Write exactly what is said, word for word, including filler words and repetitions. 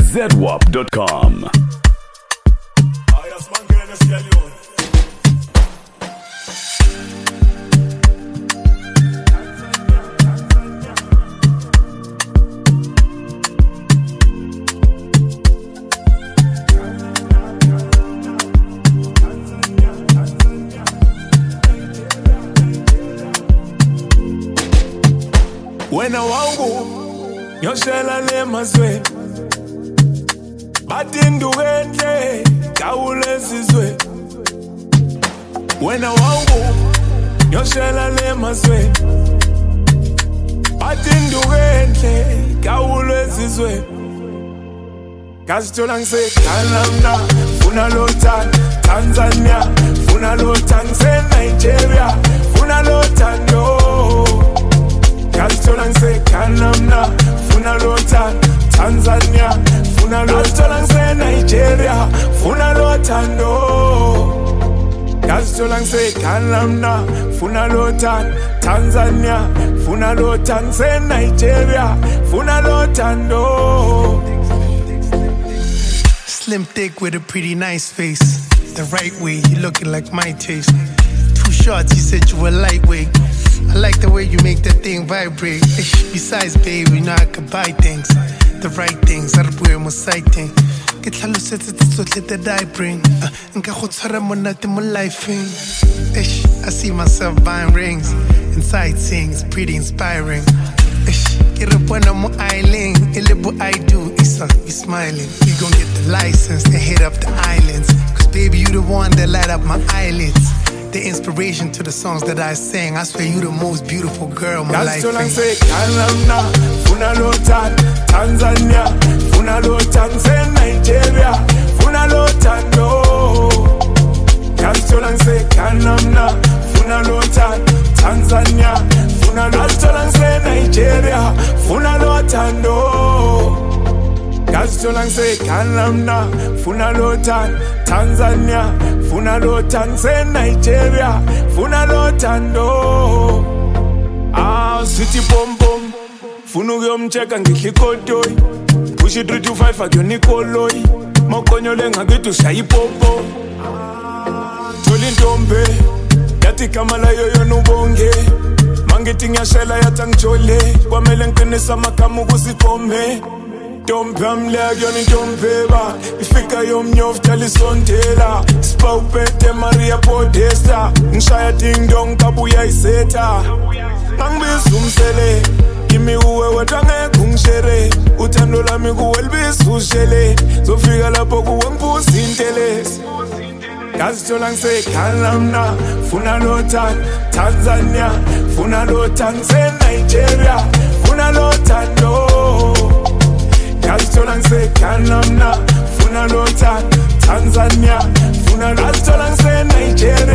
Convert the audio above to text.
z w a p dot com. Wena wangu nyoshela le mazwe batindukenhle kawulezizwe. Wena wangu nyoshela le mazwe batindukenhle kawulezizwe. Kasitola ngisekhaya mna funa lothando Tanzania, funa lothando Nigeria, funa lothando. Kasitola ngisekhaya mna funa lothando Tanzania, funa lothando Nigeria, funa lothando. Kasitola ngisekhaya mna funa lothando Tanzania, funa lothando Nigeria, funa lothando. Slim thick with a pretty nice face. The right way, you looking like my taste. Two shots, you said you were lightweight. I like the way you make that thing vibrate. Besides, baby, you know I could buy things. The right things, I don't wear my sighting. Get tlhalo setse tsotlhe that I bring. Nka go tshwara monate mo lifeng. I see myself buying rings and sightseeing is pretty inspiring. Get up on my island, a little I do, Issa, you smiling. We gon' get the license and hit up the islands. Cause baby, you the one that light up my eyelids. The inspiration to the songs that I sing. I swear you the most beautiful girl my life ain't. Funa lothando Tanzania, funa lothando Nigeria, funa lothando. Kasitola ngisekhaya mna funa lothando Tanzania, funa lothando Nigeria, funa lothando. Kasitola ngisekhaya mna funa lothando Tanzania, funa lothando Nigeria, funa lothando. Ah, sweetie pom pom, funa ukuyomcheka ngihlikotoyi. Push it three to five akuyona ikoloyi. Mokonyo lengakithi ushaya ipopo. Tholi ntombe, yathi kamala yoyona ubonge. Mangithi ngiyashela yathi angijole. Kwamele ngiqinise amagama ukusikhombe. Ntombe yami akuyona intombe ba. Ifika yomnyovu thala isondela. Sipawupete Maria Podesta. Ngishaya ding dong kabuya isetha. Mangibiza umsele, kimi uwe wedwa ngeke ungishere. Uthando lami kuwe libisa ushele. Zofika lapho kuwe ngibuza intelezi. Kasitola ngisekhaya mna funa lothando Tanzania, funa lothando Nigeria, funa lothando. Kasitola ngisekhaya mna funa lothando Tanzania, funa lothando Nigeria.